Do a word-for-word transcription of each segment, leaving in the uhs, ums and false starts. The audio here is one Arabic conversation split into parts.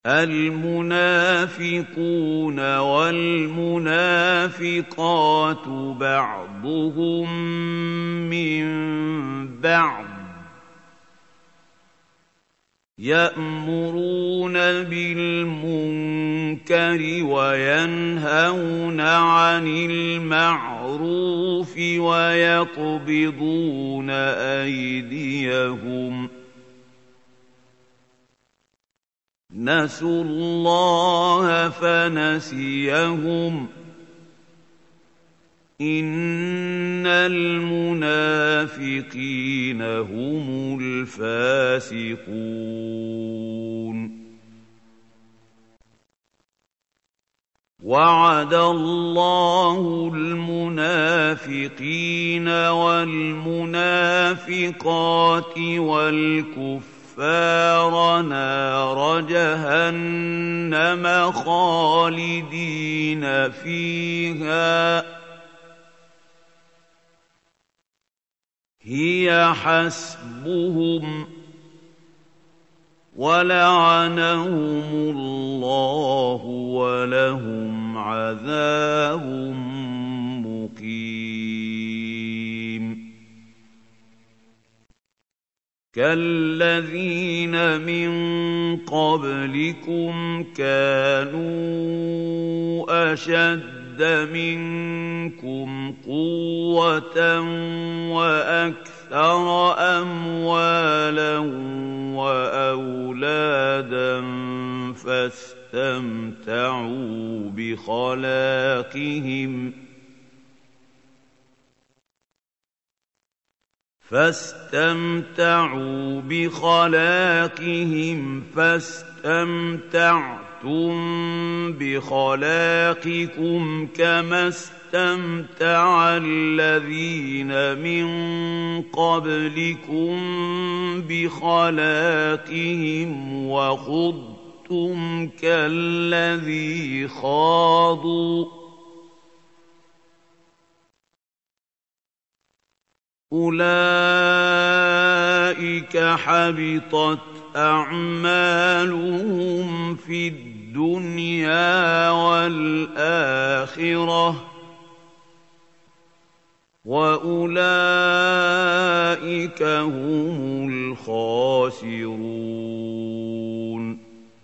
الْمُنَافِقُونَ وَالْمُنَافِقَاتُ بَعْضُهُم مِّن بَعْضٍ يَأْمُرُونَ بِالْمُنكَرِ وَيَنْهَوْنَ عَنِ الْمَعْرُوفِ وَيَقْبِضُونَ أَيْدِيَهُمْ ۚ نَسُوا اللَّهَ فَنَسِيَهُمْ ۗ إِنَّ الْمُنَافِقِينَ هُمُ الْفَاسِقُونَ وَعَدَ اللَّهُ الْمُنَافِقِينَ وَالْمُنَافِقَاتِ وَالْكُفَّارَ نَارَ جَهَنَّمَ خَالِدِينَ فِيهَا ۚ هِيَ حَسْبُهُمْ ۚ وَلَعَنَهُمُ اللَّهُ وَلَهُمْ عَذَابٌ مُّقِيمٌ كَالَّذِينَ مِن قَبْلِكُمْ كَانُوا أَشَدَّ مِنكُمْ قُوَّةً وَأَكْثَرَ أَمْوَالًا وَأَوْلَادًا فَاسْتَمْتَعُوا بِخَلَاقِهِمْ فَاسْتَمْتَعُوا بِخَلَاقِهِمْ فَاسْتَمْتَعْتُم بِخَلَاقِكُمْ كَمَا اسْتَمْتَعَ الَّذِينَ مِن قَبْلِكُم بِخَلَاقِهِمْ وَخُضْتُمْ كَالَّذِي خَاضُوا ۚ أُولَٰئِكَ حَبِطَتْ أَعْمَالُهُمْ فِي الدُّنْيَا وَالْآخِرَةِ ۖ وَأُولَٰئِكَ هُمُ الْخَاسِرُونَ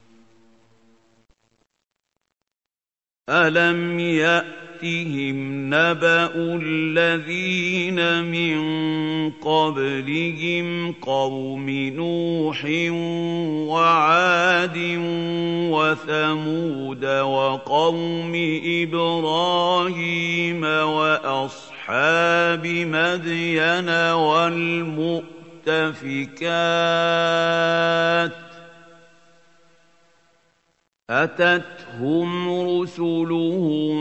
أَلَمْ يَأْتِهِمْ نَبَأُ الَّذِينَ مِن قَبْلِهِمْ قَوْمِ نُوحٍ وَعَادٍ وَثَمُودَ وَقَوْمِ إِبْرَاهِيمَ وَأَصْحَابِ مَدْيَنَ وَالْمُؤْتَفِكَاتِ ۚ أَتَتْهُمْ رُسُلُهُم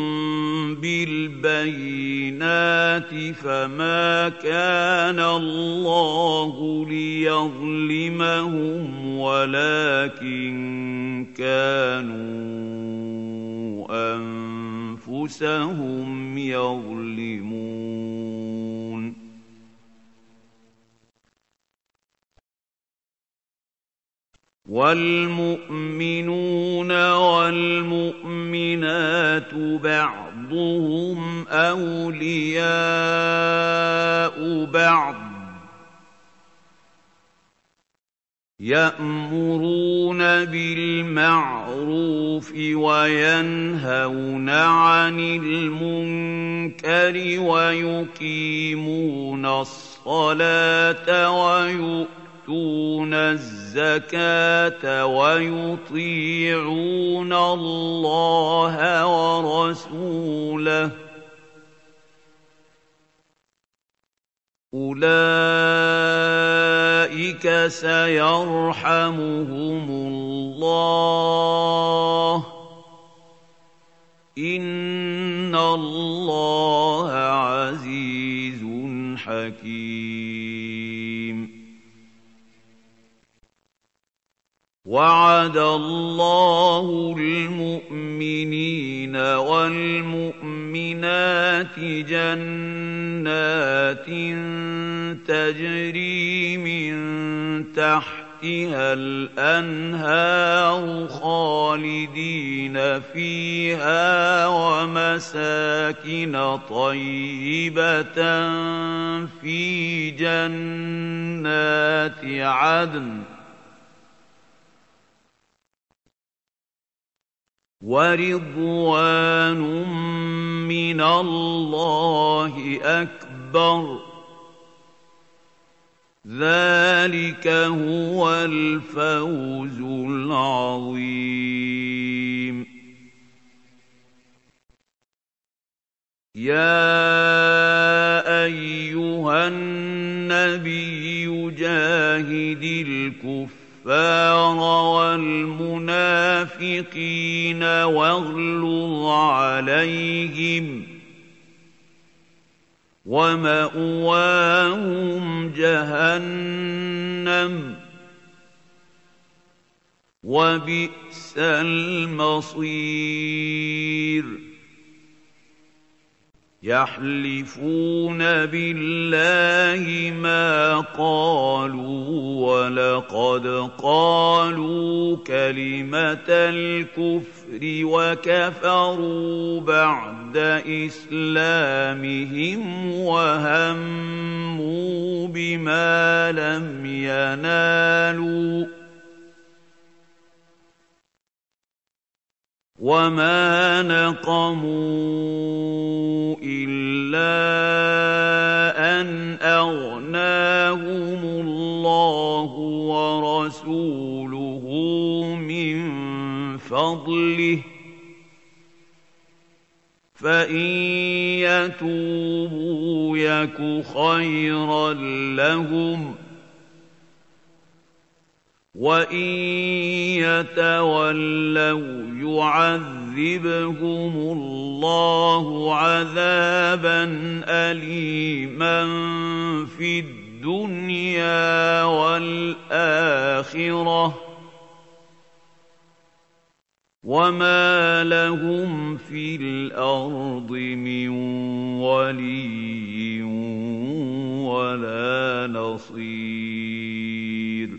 بِالْبَيِّنَاتِ فَمَا كَانَ اللَّهُ لِيَظْلِمَهُمْ وَلَٰكِن كَانُوا أَنفُسَهُمْ يَظْلِمُونَ وَالْمُؤْمِنُونَ وَالْمُؤْمِنَاتُ بَعْضُهُمْ أَوْلِيَاءُ بَعْضٍ ۚ يَأْمُرُونَ بِالْمَعْرُوفِ وَيَنْهَوْنَ عَنِ الْمُنكَرِ وَيُقِيمُونَ الصَّلَاةَ وَيُؤْتُونَ الزَّكَاةَ وَيُطِيعُونَ اللَّهَ وَرَسُولَهُ ۚ أُولَٰئِكَ سَيَرْحَمُهُمُ اللَّهُ ۗ إِنَّ اللَّهَ عَزِيزٌ حَكِيمٌ وَعَدَ اللَّهُ الْمُؤْمِنِينَ وَالْمُؤْمِنَاتِ جَنَّاتٍ تَجْرِي مِن تَحْتِهَا تحتها الأنهار خالدين فيها ومساكن طيبة في جنات عدن ورضوان من الله أكبر ذلك هو الفوز العظيم يا أيها النبي جاهد الكفار والمنافقين واغلظ عليهم ومأواهم جهنم وبئس المصير يحلفون بالله ما قالوا ولقد قالوا كلمة الكفر وكفروا بعد إسلامهم وهموا بما لم ينالوا وما نقموا إلا أن أغناهم الله ورسوله من فضله فإن يتوبوا يك خيرا لهم وإن يتولوا يعذبهم الله عذابا أليما في الدنيا والآخرة وما لهم في الأرض من ولي ولا نصير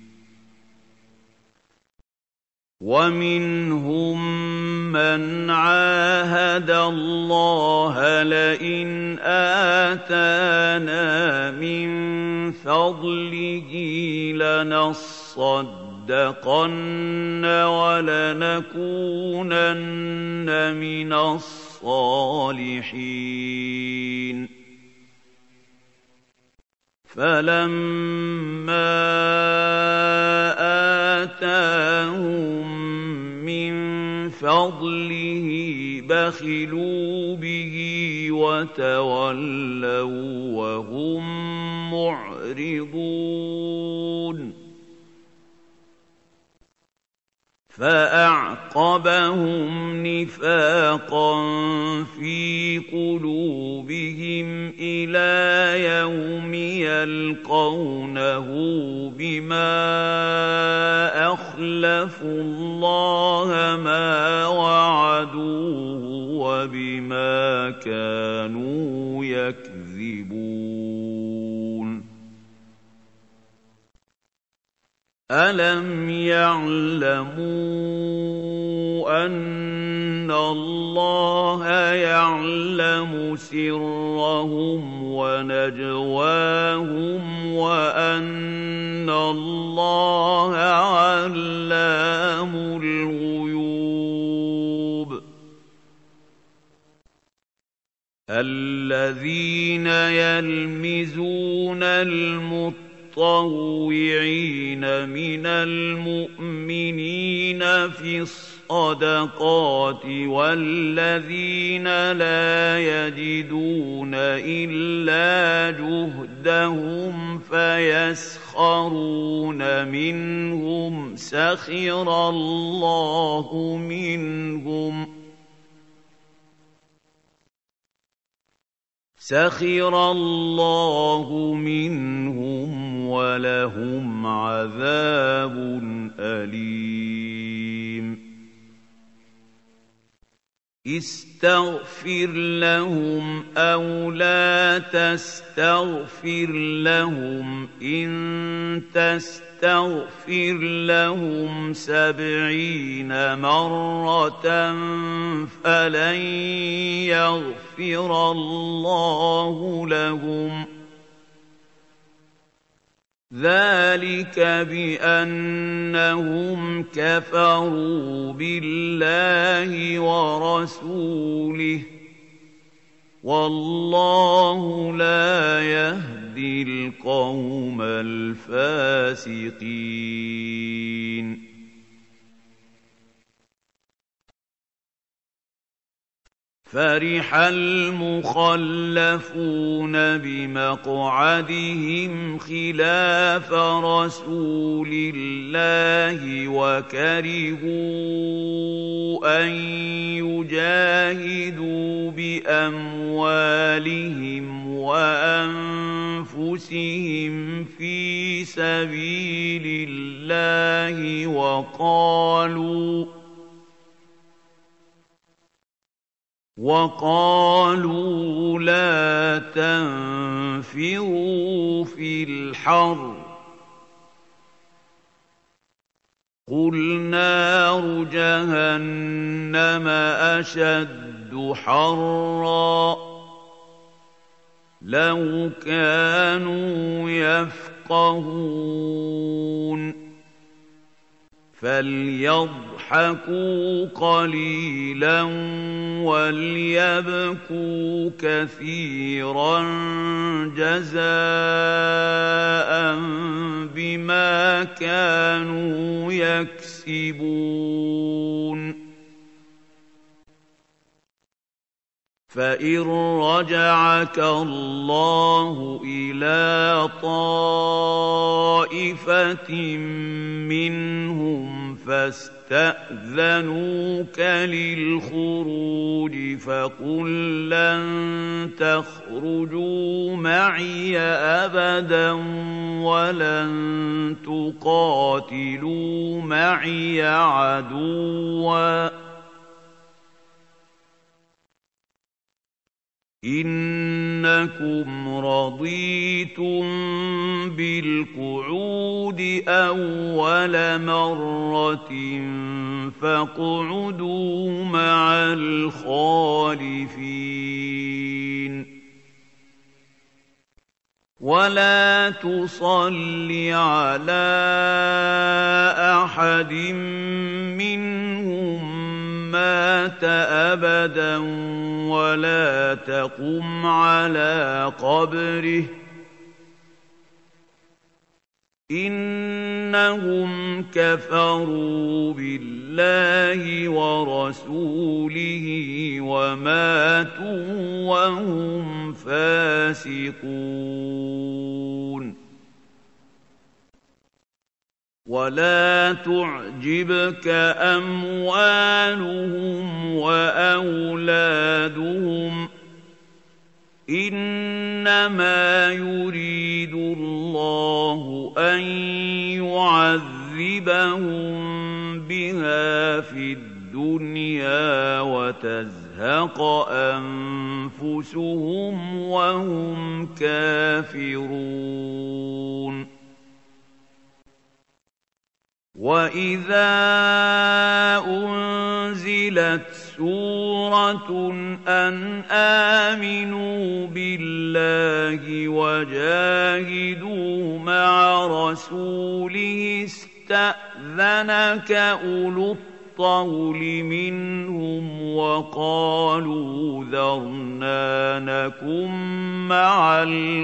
ومنهم من عاهد الله لئن آتانا من فضله لنصدقن ولنكونن من الصالحين فلما آتاهم من فضله بخلوا به وتولوا وهم معرضون فأعقبهم نفاقا في قلوبهم إلى يوم يلقونه بما أخلفوا الله ما وعدوه وبما كانوا يكذبون ألم يعلموا أن الله يعلم سرهم ونجواهم وأن الله علام الغيوب الذين يلمزون المتقين المتطوعين من المؤمنين في الصدقات والذين لا يجدون إلا جهدهم فيسخرون منهم سخر الله منهم سخر الله منهم ولهم عذاب أليم استغفر لهم أو لا تستغفر لهم إن تستغفر تستغفر لهم سبعين مرة فلن يغفر الله لهم ذلك بأنهم كفروا بالله ورسوله والله لا يهدي القوم الفاسقين فرح المخلفون بمقعدهم خلاف رسول الله وكرهوا أن يجاهدوا بأموالهم وأنفسهم في سبيل الله وقالوا وقالوا لا تنفروا في الحر قل نار جهنم أشد حرا لو كانوا يفقهون فليضحكوا قليلا وليبكوا كثيرا جزاء بما كانوا يكسبون فإن رجعك الله إلى طائفة منهم فاستأذنوك للخروج فقل لن تخرجوا معي أبدا ولن تقاتلوا معي عدوا إنكم رضيتم بالقعود أول مرة فاقعدوا مع الخالفين ولا تصل على أحد منهم مات أبدا ولا تقم على قبره إنهم كفروا بالله ورسوله وماتوا وهم فاسقون ولا تعجبك أموالهم وأولادهم إنما يريد الله أن يعذبهم بها في الدنيا وتزهق أنفسهم وهم كافرون وَإِذَا أُنزِلَتْ سُورَةٌ أَنْ آمِنُوا بِاللَّهِ وَجَاهِدُوا مَعَ رَسُولِهِ اسْتَأْذَنَكَ أُولُو الطَّوْلِ مِنْهُمْ وَقَالُوا ذَرْنَا نَكُن مَّعَ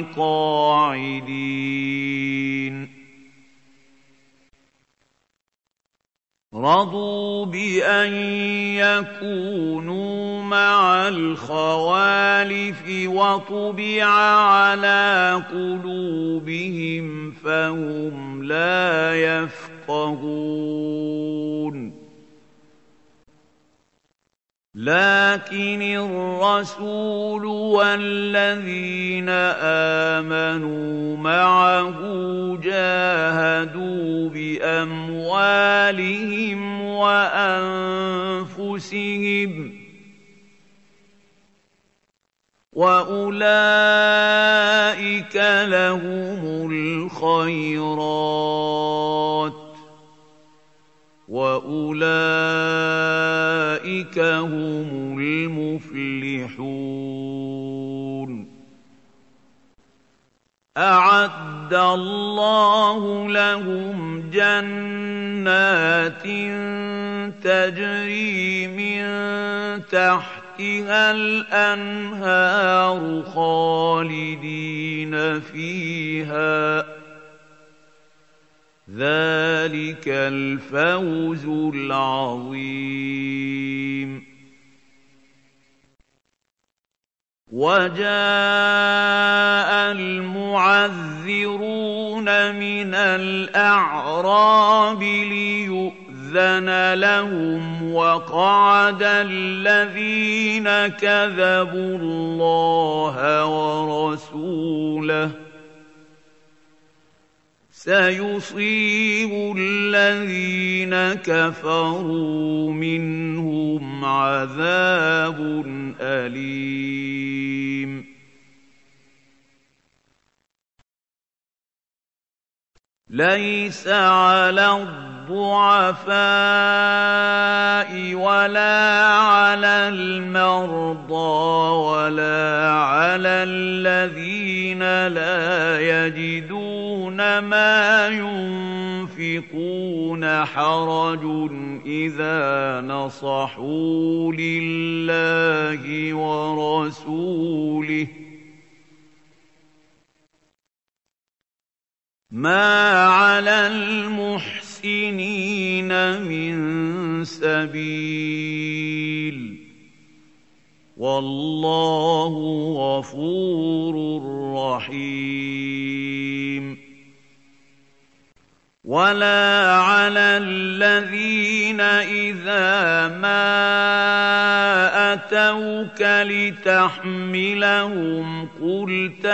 الْقَاعِدِينَ رضوا بأن يكونوا مع الخوالف وطبع على قلوبهم فهم لا يفقهون لكن الرسول والذين آمنوا معه جاهدوا بأموالهم وأنفسهم وَأُولَٰئِكَ لَهُمُ الْخَيْرَاتُ وَأُولَٰئِكَ هُمُ الْمُفْلِحُونَ أَعَدَّ اللَّهُ لَهُمْ جَنَّاتٍ تَجْرِي مِن تَحْتِهَا الْأَنْهَارُ خَالِدِينَ فِيهَا ۚ ذَٰلِكَ الْفَوْزُ الْعَظِيمُ وَجَاءَ الْمُعَذِّرُونَ مِنَ الْأَعْرَابِ لِيُؤْذَنَ لَهُمْ وَقَعَدَ الَّذِينَ كَذَبُوا اللَّهَ وَرَسُولَهُ ۚ سَيُصِيبُ الَّذِينَ كَفَرُوا مِنْهُمْ عَذَابٌ أَلِيمٌ لَيْسَ عَلَى الضُّعَفَاءِ وَلَا عَلَى الْمَرْضَىٰ وَلَا عَلَى الَّذِينَ لَا يَجِدُونَ مَا يُنفِقُونَ حَرَجٌ إِذَا نَصَحُوا لِلَّهِ وَرَسُولِهِ ۚ مَا عَلَى الْمُحْسِنِينَ مِن سَبِيلٍ ۚ وَاللَّهُ غَفُورٌ رَّحِيمٌ وَلَا عَلَى الَّذِينَ إِذَا مَا أَتَوْكَ لِتَحْمِلَهُمْ قُلْتَ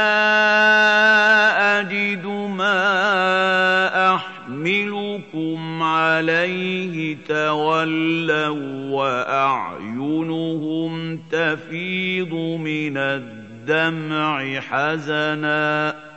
لَا أَجِدُ مَا أَحْمِلُكُمْ عَلَيْهِ تَوَلَّوا وَّأَعْيُنُهُمْ تَفِيضُ مِنَ الدَّمْعِ حَزَنًا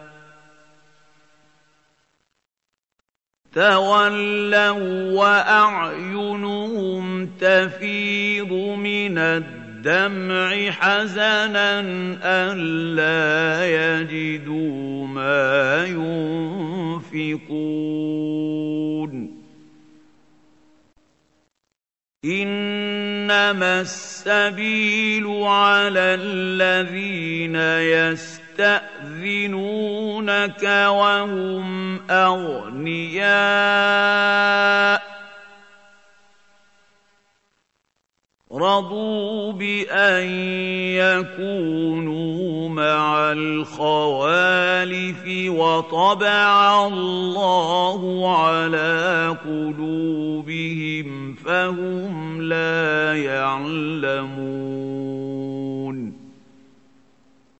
تَوَلَّوا وَّأَعْيُنُهُمْ تَفِيضُ مِنَ الدَّمْعِ حَزَنًا أَلَّا يَجِدُوا مَا يُنفِقُونَ إِنَّمَا السَّبِيلُ عَلَى الَّذِينَ يَسْتَأْذِنُونَكَ وَهُمْ أَغْنِيَاءُ رَضُوا بِأَن يَكُونُوا مَعَ الْخَوَالِفِ وَطَبَعَ اللَّهُ عَلَىٰ قُلُوبِهِمْ فَهُمْ لَا يَعْلَمُونَ